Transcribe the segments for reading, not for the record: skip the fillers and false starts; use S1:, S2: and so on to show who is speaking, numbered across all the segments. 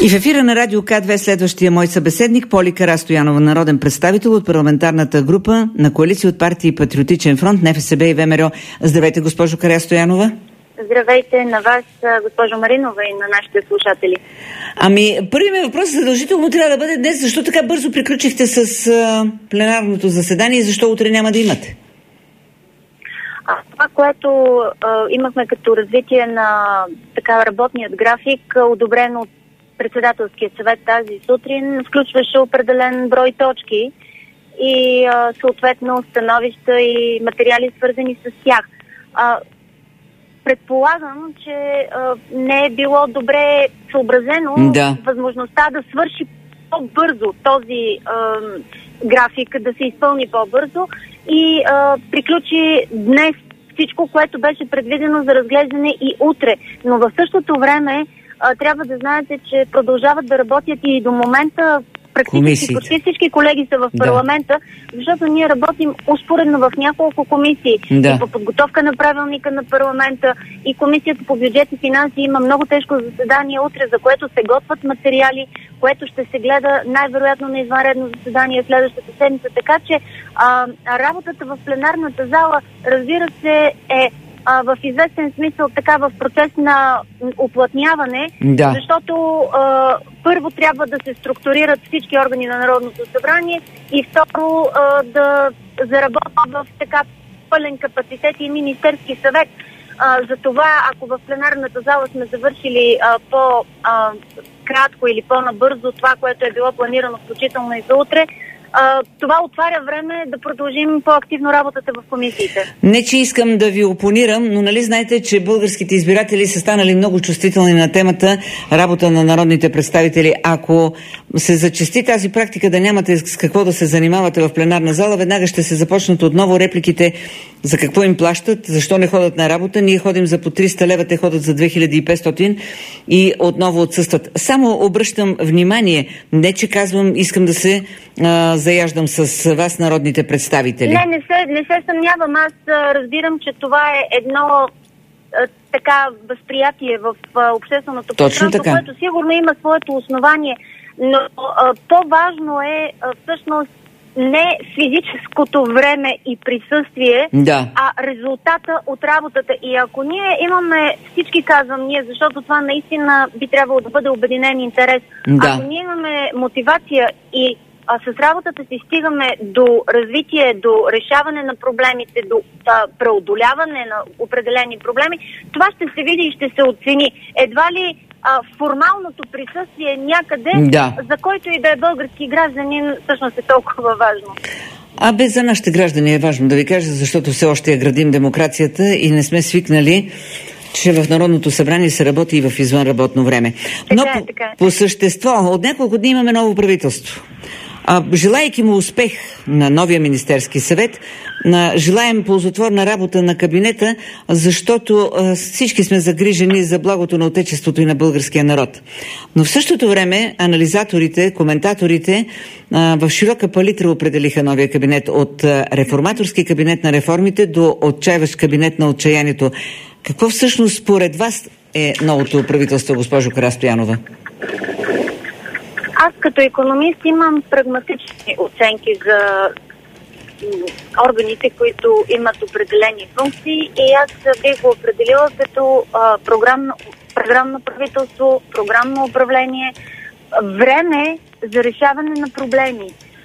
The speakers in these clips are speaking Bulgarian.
S1: И в ефира на Радио К2 следващия мой събеседник Поли Карастоянова, народен представител от парламентарната група на коалиция от партии Патриотичен фронт, НФСБ и ВМРО. Здравейте, госпожо Карастоянова.
S2: Здравейте на вас, госпожо Маринова, и на нашите слушатели.
S1: Първият ми въпрос задължително трябва да бъде днес. Защо така бързо приключихте с пленарното заседание и защо утре няма да имате?
S2: Това, което имахме като развитие на работният график, одобрен от председателския съвет тази сутрин, включваше определен брой точки и съответно становища и материали, свързани с тях. Предполагам, че не е било добре съобразено възможността да свърши по-бързо този график, да се изпълни по-бързо и приключи днес всичко, което беше предвидено за разглеждане и утре. Но в същото време трябва да знаете, че продължават да работят и до момента практически почти всички колеги са в парламента, защото ние работим успоредно в няколко комисии. И по подготовка на правилника на парламента, и комисията по бюджет и финанси има много тежко заседание утре, за което се готвят материали, което ще се гледа най-вероятно на извънредно заседание следващата седмица. Така че работата в пленарната зала, разбира се, е в известен смисъл в процес на уплътняване, защото първо трябва да се структурират всички органи на Народното събрание и второ да заработят в пълен капацитет и Министерски съвет. Затова, ако в пленарната зала сме завършили по-кратко или по-набързо това, което е било планирано включително и за утре, това отваря време да продължим по-активно работата в комисиите.
S1: Не, че искам да ви опонирам, но нали знаете, че българските избиратели са станали много чувствителни на темата работа на народните представители. Ако се зачести тази практика да нямате с какво да се занимавате в пленарна зала, веднага ще се започнат отново репликите за какво им плащат, защо не ходят на работа. Ние ходим за по 300 лева, те ходят за 2500 и отново отсъстват. Само обръщам внимание, не че казвам, искам да се заяждам с вас, народните представители.
S2: Не се съмнявам. Аз разбирам, че това е едно възприятие в общественото пространство, което сигурно има своето основание, но по-важно е всъщност не физическото време и присъствие, а резултата от работата. И ако ние имаме, всички казвам ние, защото това наистина би трябвало да бъде обединен интерес, ако ние имаме мотивация и с работата си стигаме до развитие, до решаване на проблемите, до преодоляване на определени проблеми, това ще се види и ще се оцени. Едва ли формалното присъствие някъде, за който и да е български гражданин, всъщност е толкова важно.
S1: За нашите граждани е важно да ви кажа, защото все още я градим демокрацията и не сме свикнали, че в Народното събрание се работи и в извънработно време. Но по същество, от няколко дни имаме ново правителство. Желайки му успех на новия Министерски съвет, желаем ползотворна работа на кабинета, защото всички сме загрижени за благото на отечеството и на българския народ. Но в същото време анализаторите, коментаторите в широка палитра определиха новия кабинет от реформаторски кабинет на реформите до отчаиващ кабинет на отчаянието. Какво всъщност според вас е новото правителство, госпожо Карастоянова?
S2: Аз като икономист имам прагматични оценки за органите, които имат определени функции и аз бих го определила като програмно правителство, програмно управление, време за решаване на проблеми.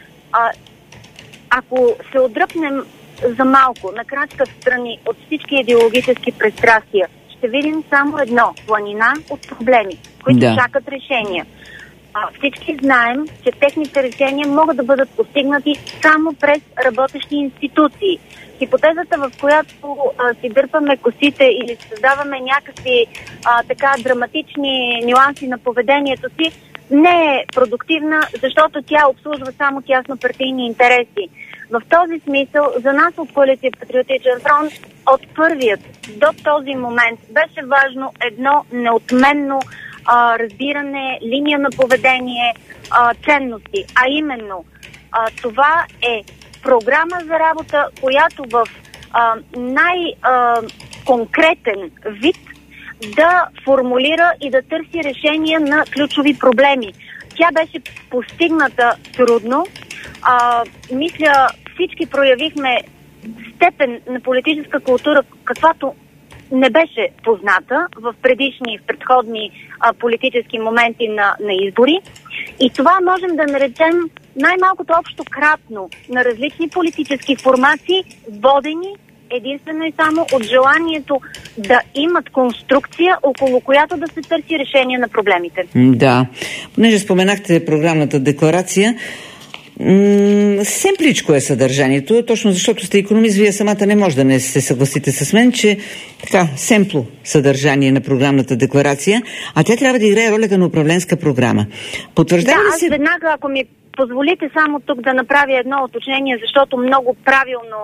S2: Ако се отдръпнем за малко, на крачка в страни от всички идеологически пристрастия, ще видим само едно – планина от проблеми, които чакат решения. Всички знаем, че техните решения могат да бъдат постигнати само през работещи институции. Хипотезата, в която си дърпаме косите или създаваме някакви драматични нюанси на поведението си, не е продуктивна, защото тя обслужва само тяснопартийни интереси. В този смисъл, за нас от коалиция Патриотичен фронт, от първият до този момент беше важно едно неотменно разбиране, линия на поведение, ценности. А именно, това е програма за работа, която в най-конкретен вид да формулира и да търси решения на ключови проблеми. Тя беше постигната трудно. Мисля, всички проявихме степен на политическа култура, каквато не беше позната в предходни политически моменти на избори. И това можем да наречем най-малкото общо кратно на различни политически формации, водени единствено и само от желанието да имат конструкция, около която да се търси решение на проблемите.
S1: Да. Понеже споменахте програмната декларация, семпличко е съдържанието, точно защото сте икономист, вие самата не може да не се съгласите с мен, че така, семпло съдържание на програмната декларация, а тя трябва да играе ролята на управленска програма. Потвърждава ли се...
S2: Аз веднага, ако ми позволите само тук да направя едно уточнение, защото много правилно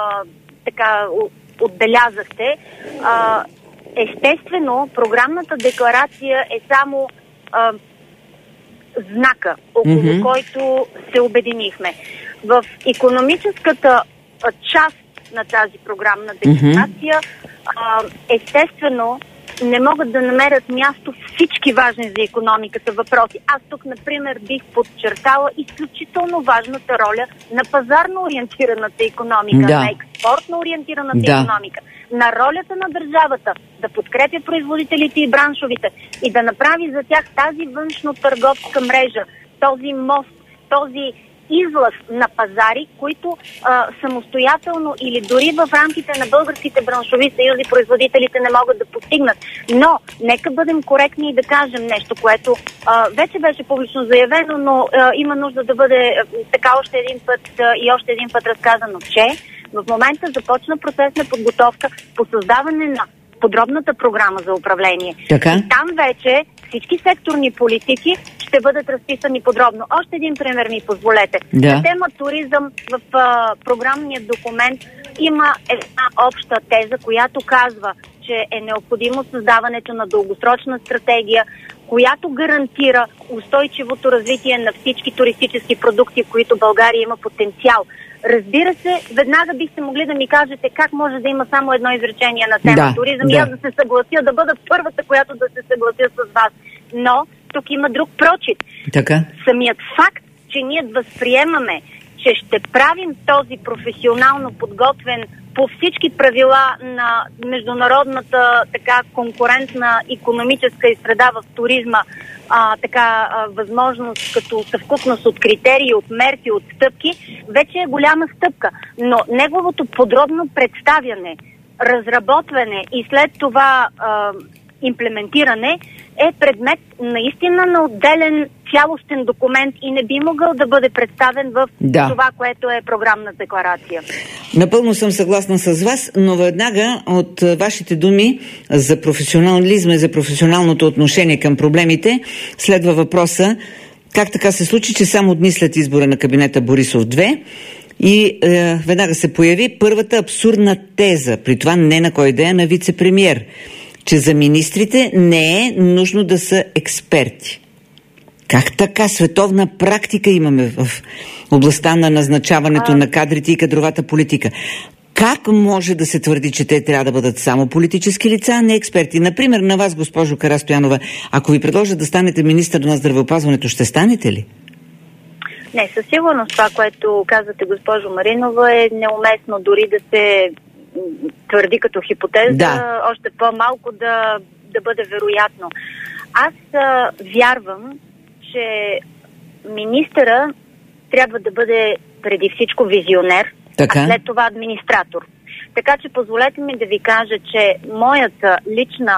S2: отбелязахте. Естествено, програмната декларация е само знака, около който се обединихме. В икономическата част на тази програмна декларация естествено не могат да намерят място всички важни за икономиката въпроси. Аз тук, например, бих подчертала изключително важната роля на пазарно ориентираната икономика, на експортно ориентираната икономика, на ролята на държавата да подкрепя производителите и браншовите и да направи за тях тази външно-търговска мрежа, този мост, този излъз на пазари, които самостоятелно или дори в рамките на българските браншови съюзи производителите не могат да постигнат. Но нека бъдем коректни и да кажем нещо, което вече беше публично заявено, но има нужда да бъде така още един път разказано, че в момента започна процес на подготовка по създаване на подробната програма за управление.
S1: Така?
S2: И там вече всички секторни политики ще бъдат разписани подробно. Още един пример ми позволете. На тема туризъм в програмния документ има една обща теза, която казва, че е необходимо създаването на дългосрочна стратегия, която гарантира устойчивото развитие на всички туристически продукти, в които България има потенциал. Разбира се, веднага бихте могли да ми кажете как може да има само едно изречение на тема туризъм и аз да се съглася, да бъда първата, която да се съглася с вас. Но тук има друг прочит.
S1: Така.
S2: Самият факт, че ние възприемаме, че ще правим този професионално подготвен по всички правила на международната така конкурентна икономическа и среда в туризма, възможност като съвкупност от критерии, от мерки, от стъпки, вече е голяма стъпка. Но неговото подробно представяне, разработване и след това имплементиране е предмет наистина на отделен цялостен документ и не би могъл да бъде представен в това, което е програмна декларация.
S1: Напълно съм съгласна с вас, но веднага от вашите думи за професионализма и за професионалното отношение към проблемите следва въпроса: как така се случи, че само дни след избора на кабинета Борисов 2 и веднага се появи първата абсурдна теза, при това не на кой да е, на вице-премиер, че за министрите не е нужно да са експерти. Как така? Световна практика имаме в областта на назначаването на кадрите и кадровата политика. Как може да се твърди, че те трябва да бъдат само политически лица, а не експерти? Например, на вас, госпожо Карастоянова, ако ви предложат да станете министър на здравеопазването, ще станете ли?
S2: Не, със сигурност това, което казвате, госпожо Маринова, е неуместно дори да се твърди като хипотеза, още по-малко да бъде вероятно. Аз вярвам, че министъра трябва да бъде преди всичко визионер, а след това администратор. Така че позволете ми да ви кажа, че моята лична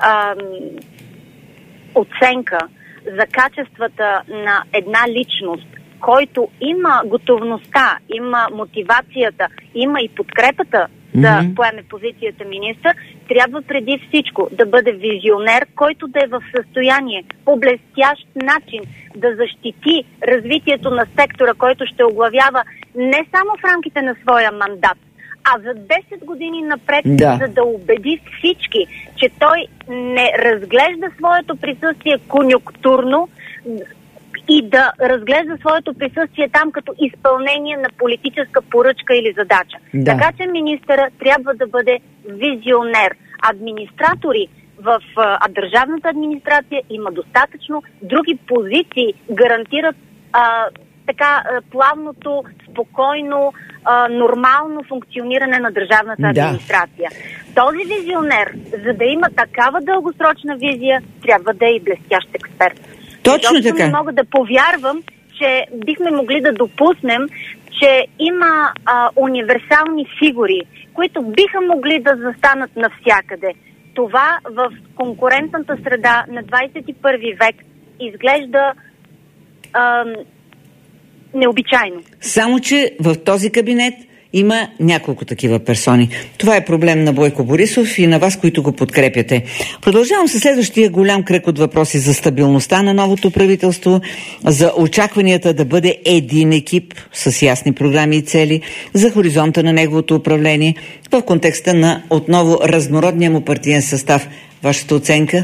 S2: оценка за качествата на една личност, който има готовността, има мотивацията, има и подкрепата да поеме позицията министър, трябва преди всичко да бъде визионер, който да е в състояние по блестящ начин да защити развитието на сектора, който ще оглавява не само в рамките на своя мандат, а за 10 години напред, за да убеди всички, че той не разглежда своето присъствие конюнктурно и да разглежда своето присъствие там като изпълнение на политическа поръчка или задача. Така че министъра трябва да бъде визионер. Администратори в държавната администрация има достатъчно. Други позиции гарантират плавното, спокойно, нормално функциониране на държавната администрация. Този визионер, за да има такава дългосрочна визия, трябва да е и блестящ експерт.
S1: Точно така.
S2: Не мога да повярвам, че бихме могли да допуснем, че има универсални фигури, които биха могли да застанат навсякъде. Това в конкурентната среда на 21 век изглежда необичайно.
S1: Само че в този кабинет има няколко такива персони. Това е проблем на Бойко Борисов и на вас, които го подкрепяте. Продължавам със следващия голям кръг от въпроси за стабилността на новото правителство, за очакванията да бъде един екип с ясни програми и цели, за хоризонта на неговото управление, в контекста на отново разнородния му партиен състав. Вашата оценка?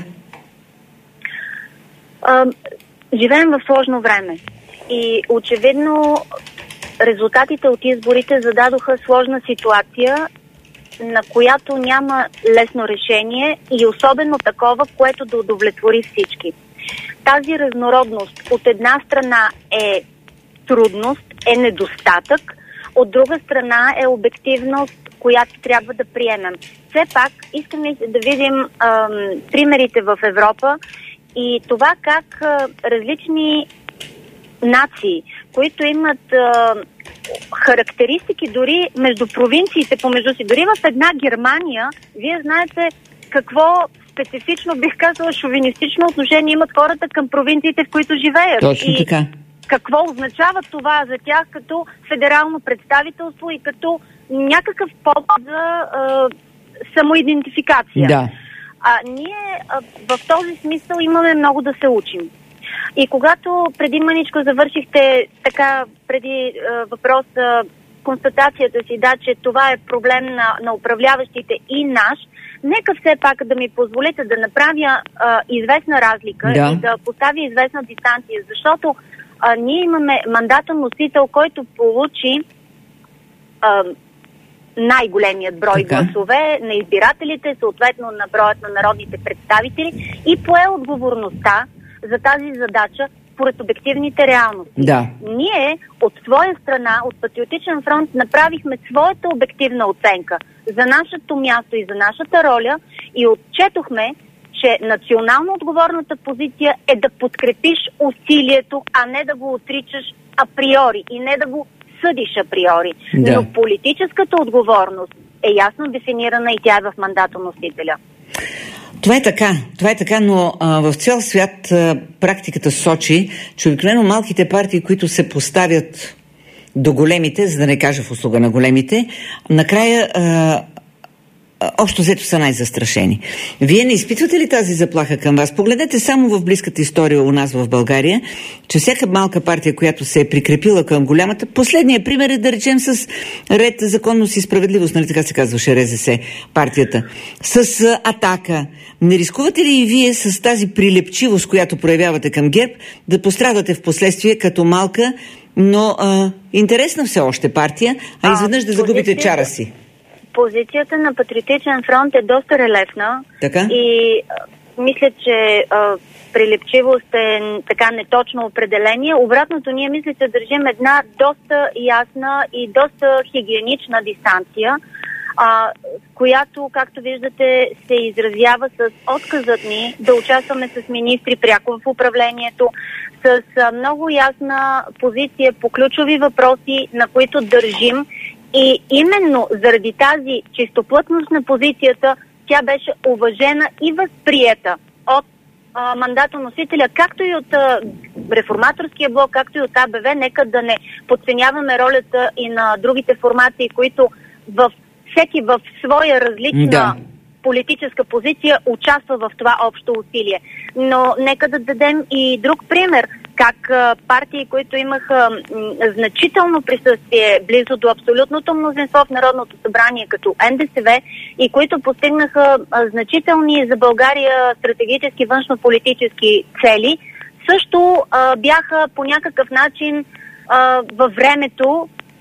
S2: Живеем в сложно време и очевидно резултатите от изборите зададоха сложна ситуация, на която няма лесно решение и особено такова, което да удовлетвори всички. Тази разнородност от една страна е трудност, е недостатък, от друга страна е обективност, която трябва да приемем. Все пак искаме да видим примерите в Европа и това как различни нации, които имат характеристики дори между провинциите помежду си. Дори в една Германия, вие знаете какво специфично, бих казала, шовинистично отношение имат хората към провинциите, в които живеят.
S1: Точно така.
S2: Какво означава това за тях като федерално представителство и като някакъв повод за самоидентификация.
S1: Да.
S2: Ние в този смисъл имаме много да се учим. И когато преди мъничко завършихте така, преди въпроса, констатацията си, че това е проблем на управляващите и наш, нека все пак да ми позволите да направя известна разлика и да поставя известна дистанция, защото ние имаме мандатен носител, който получи най-големият брой гласове на избирателите, съответно на броят на народните представители и пое отговорността за тази задача според обективните реалности.
S1: Да.
S2: Ние от своя страна, от Патриотичен фронт, направихме своята обективна оценка за нашето място и за нашата роля и отчетохме, че национално отговорната позиция е да подкрепиш усилието, а не да го отричаш априори и не да го съдиш априори. Да. Но политическата отговорност е ясно дефинирана и тя е в мандатоносителя.
S1: Това е така, но в цял свят практиката сочи, че обикновено малките партии, които се поставят до големите, за да не кажа в услуга на големите, накрая общо взето са най-застрашени. Вие не изпитвате ли тази заплаха към вас? Погледнете само в близката история у нас в България, че всяка малка партия, която се е прикрепила към голямата, последният пример е да речем с Ред, законност и справедливост, нали така се казваше РЗС партията, с Атака. Не рискувате ли и вие с тази прилепчивост, която проявявате към ГЕРБ, да пострадате в последствие като малка, но интересна все още партия, а изведнъж да загубите чара си?
S2: Позицията на Патриотичен фронт е доста релефна.
S1: Така?
S2: И мисля, че прилепчивост е така неточно определение. Обратното, ние мисля, че държим една доста ясна и доста хигиенична дистанция, която, както виждате, се изразява с отказът ни да участваме с министри пряко в управлението, с много ясна позиция по ключови въпроси, на които държим. И именно заради тази чистоплътност на позицията, тя беше уважена и възприета от мандатоносителя, както и от реформаторския блок, както и от АБВ. Нека да не подценяваме ролята и на другите формации, които всеки в своя различна политическа позиция участва в това общо усилие. Но нека да дадем и друг пример, как партии, които имаха значително присъствие близо до абсолютното мнозинство в Народното събрание, като НДСВ, и които постигнаха значителни за България стратегически външно-политически цели, също бяха по някакъв начин във времето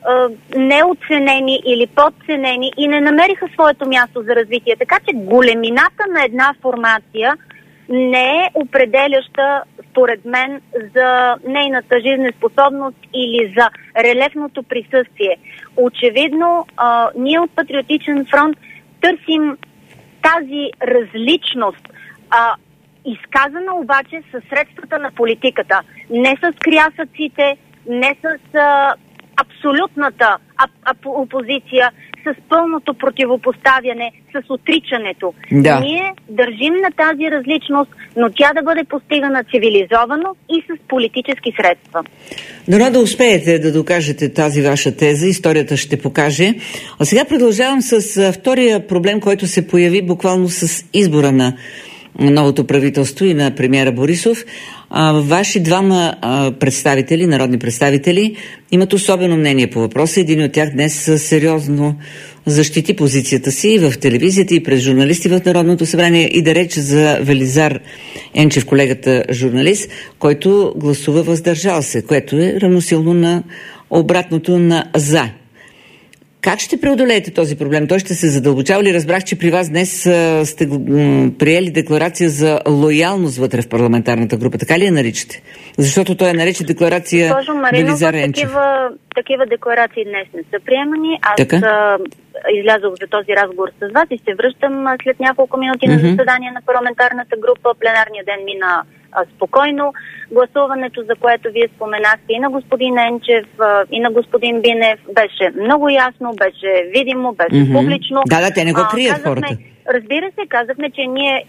S2: неоценени или подценени и не намериха своето място за развитие. Така че големината на една формация не е определяща, според мен, за нейната жизнеспособност или за релефното присъствие. Очевидно, ние от Патриотичен фронт търсим тази различност, изказана обаче със средствата на политиката. Не с крясъците, не с абсолютната опозиция, с пълното противопоставяне, с отричането.
S1: Да.
S2: Ние държим на тази различност, но тя да бъде постигана цивилизовано и с политически средства.
S1: Дано да успеете да докажете тази ваша теза, историята ще покаже. А сега продължавам с втория проблем, който се появи буквално с избора на новото правителство и на премиера Борисов. Ваши двама представители, народни представители, имат особено мнение по въпроса. Един от тях днес сериозно защити позицията си в телевизията и през журналисти в Народното събрание. И да реч за Велизар Енчев, колегата журналист, който гласува въздържал се, което е равносилно на обратното на за. Как ще преодолеете този проблем? Той ще се задълбочава ли? Разбрах, че при вас днес сте приели декларация за лоялност вътре в парламентарната група. Така ли я наричате? Защото той я нарича декларация Велизар Енчев.
S2: Такива декларации днес не са приемани. Аз излязох за този разговор с вас и се връщам след няколко минути на заседание на парламентарната група. Пленарният ден мина спокойно. Гласуването, за което вие споменахте, и на господин Енчев, и на господин Бинев, беше много ясно, беше видимо, беше публично.
S1: Да, те не го крият хората.
S2: Разбира се, казахме, че ние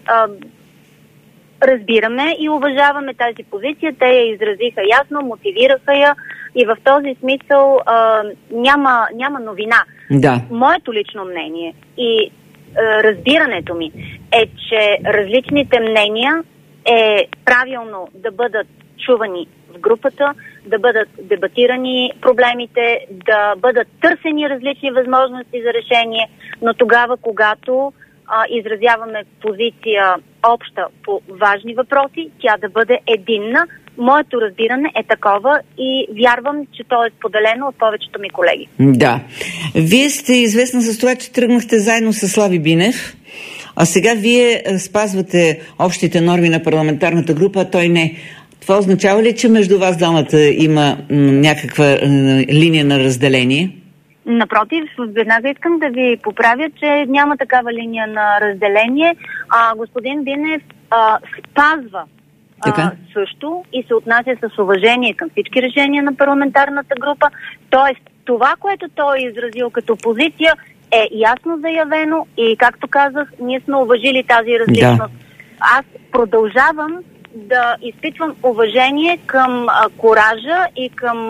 S2: разбираме и уважаваме тази позиция. Те я изразиха ясно, мотивираха я и в този смисъл няма новина.
S1: Да.
S2: Моето лично мнение и разбирането ми е, че различните мнения е правилно да бъдат чувани в групата, да бъдат дебатирани проблемите, да бъдат търсени различни възможности за решение, но тогава, когато изразяваме позиция обща по важни въпроси, тя да бъде единна. Моето разбиране е такова и вярвам, че то е споделено от повечето ми колеги.
S1: Да. Вие сте известна с това, че тръгнахте заедно с Слави Бинев, а сега вие спазвате общите норми на парламентарната група, а той не. Това означава ли, че между вас двамата има някаква линия на разделение?
S2: Напротив, веднага искам да ви поправя, че няма такава линия на разделение. Господин Бинев спазва също и се отнася с уважение към всички решения на парламентарната група. Тоест, това, което той е изразил като позиция, е ясно заявено и, както казах, ние сме уважили тази различност. Да. Аз продължавам да изпитвам уважение към коража и към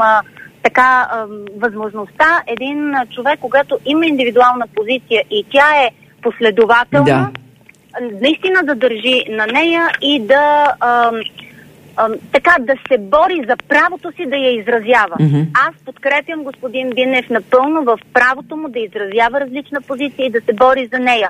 S2: възможността един човек, когато има индивидуална позиция и тя е последователна, наистина да държи на нея и да се бори за правото си да я изразява. Аз подкрепям господин Бинев напълно в правото му да изразява различна позиция и да се бори за нея.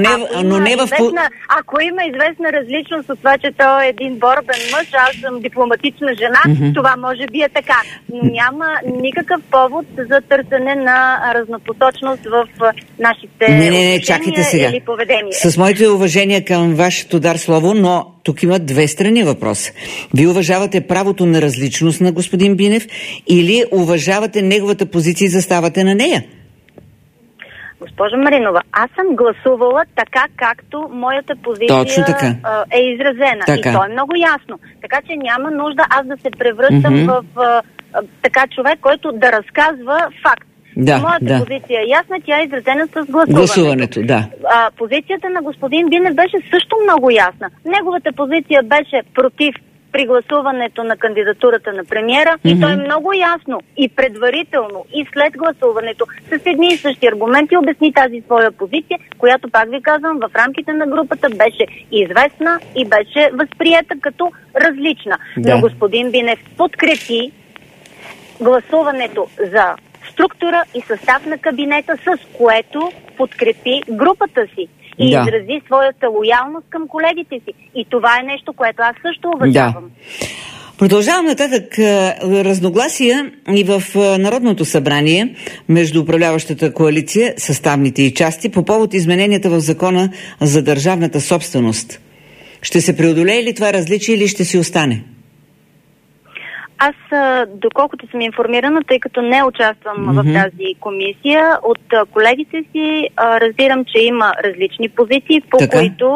S2: Ако има известна различност от това, че той е един борбен мъж, аз съм дипломатична жена, това може би е така. Но няма никакъв повод за търсене на разнопосочност в нашите решения или поведение.
S1: С моите уважения към вашето дар слово, но тук има две страни въпрос. Вие уважавате правото на различност на господин Бинев или уважавате неговата позиция и заставате на нея?
S2: Госпожо Маринова, аз съм гласувала така, както моята позиция е изразена. Така. И то е много ясно. Така че няма нужда аз да се превръщам в човек, който да разказва факт. Моята позиция е ясна, тя е изразена с гласуването. Позицията на господин Бинев беше също много ясна. Неговата позиция беше против при гласуването на кандидатурата на премиера и той много ясно и предварително и след гласуването с едни и същи аргументи обясни тази своя позиция, която, пак ви казвам, в рамките на групата беше известна и беше възприета като различна. Но господин Бинев подкрепи гласуването за структура и състав на кабинета, с което подкрепи групата си и изрази своята лоялност към колегите си. И това е нещо, което аз също уважавам.
S1: Продължавам нататък. Разногласия и в Народното събрание между управляващата коалиция, съставните и части, по повод измененията в закона за държавната собственост. Ще се преодолее ли това различие или ще си остане?
S2: Аз, доколкото съм информирана, тъй като не участвам в тази комисия, от колегите си разбирам, че има различни позиции, по които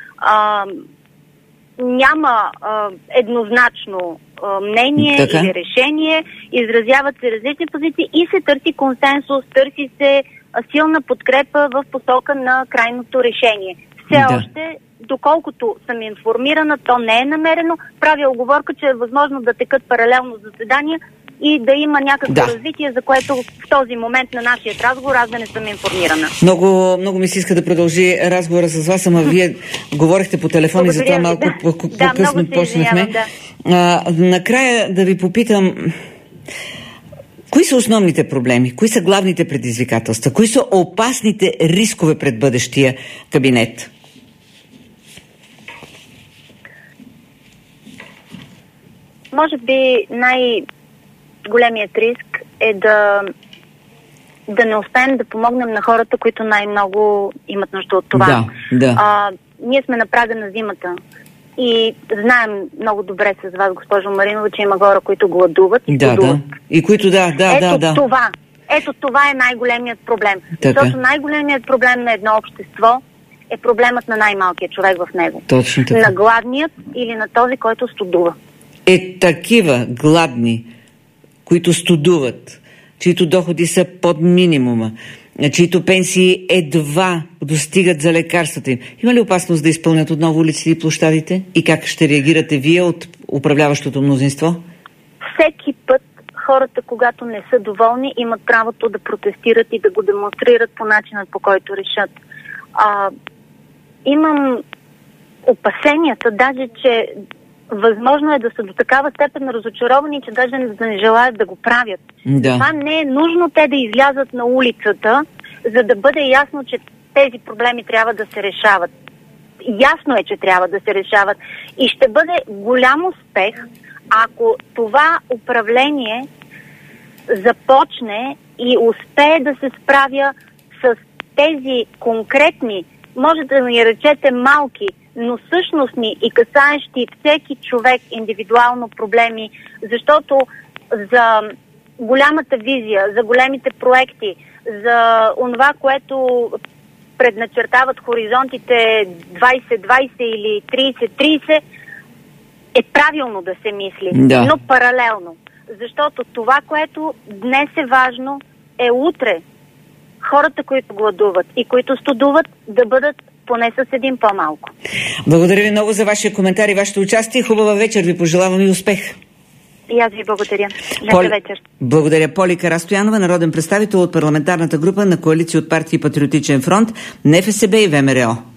S2: няма еднозначно мнение или решение, изразяват се различни позиции и се търси консенсус, търси се силна подкрепа в посока на крайното решение. Все още, доколкото съм информирана, то не е намерено. Правя оговорка, че е възможно да текат паралелно заседания и да има някакво развитие, за което в този момент на нашия разговор аз да не съм информирана.
S1: Много ми се иска да продължи разговора с вас, ама вие говорихте по телефон и затова малко по-късно почнахме. Накрая да ви попитам, кои са основните проблеми? Кои са главните предизвикателства? Кои са опасните рискове пред бъдещия кабинет?
S2: Може би най-големият риск е да не успеем да помогнем на хората, които най-много имат нужда от това. Ние сме на прага на зимата и знаем много добре с вас, госпожо Маринова, че има хора, които гладуват и гладуват.
S1: И които
S2: Ето това е най-големият проблем. Защото най-големият проблем на едно общество е проблемът на най-малкия човек в него.
S1: Точно така.
S2: На гладният или на този, който студува.
S1: Такива гладни, които студуват, чието доходи са под минимума, чието пенсии едва достигат за лекарствата им. Има ли опасност да изпълнят отново улиците и площадите? И как ще реагирате вие от управляващото мнозинство?
S2: Всеки път хората, когато не са доволни, имат правото да протестират и да го демонстрират по начинът, по който решат. Имам опасенията, даже, че възможно е да са до такава степен разочаровани, че даже не желаят да го правят. Това не е нужно те да излязат на улицата, за да бъде ясно, че тези проблеми трябва да се решават. Ясно е, че трябва да се решават. И ще бъде голям успех, ако това управление започне и успее да се справя с тези конкретни, може да ни речете малки, но същностни и касаещи всеки човек индивидуално проблеми, защото за голямата визия, за големите проекти, за онова, което предначертават хоризонтите 2020 или 30-30, е правилно да се мисли, но паралелно. Защото това, което днес е важно, е утре хората, които гладуват и които студуват, да бъдат поне с един по-малко.
S1: Благодаря ви много за вашия коментар и вашето участие. Хубава вечер ви пожелавам и успех.
S2: И аз ви благодаря. Лека вечер.
S1: Благодаря. Поли Карастоянова, народен представител от парламентарната група на коалиция от партии Патриотичен фронт, НФСБ и ВМРО.